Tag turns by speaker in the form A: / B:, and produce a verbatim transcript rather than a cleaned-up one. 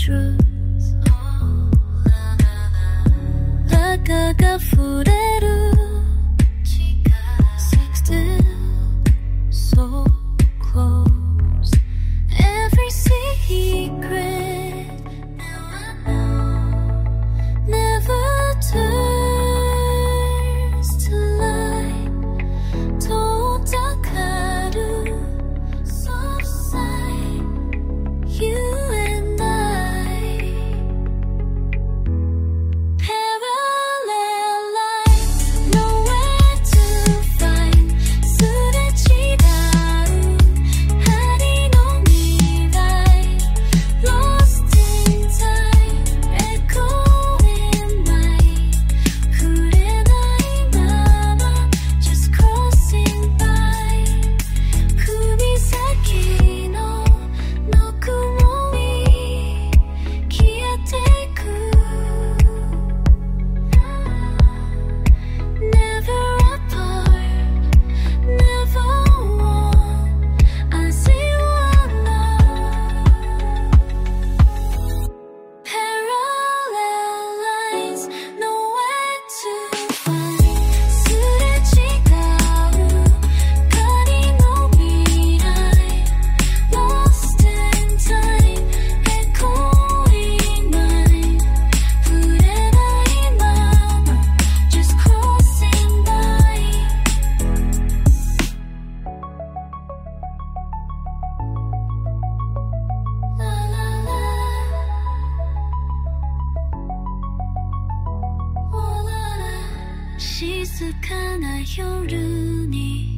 A: truth 中が触れる Still so close Every secret Now I know Never turns to light 遠ざかる Soft side You and I Parallel lines Nowhere to find すれ違う針の未来 Lost in time Echoing night 触れないまま Just crossing by 首先のぬくもり消えてく Never apart Never one I see one love Parallel lines Nowhere to find すれ違う針の未来 Lost in time Echoing night 触れないまま Just crossing by La la la Oh la la 静かな夜に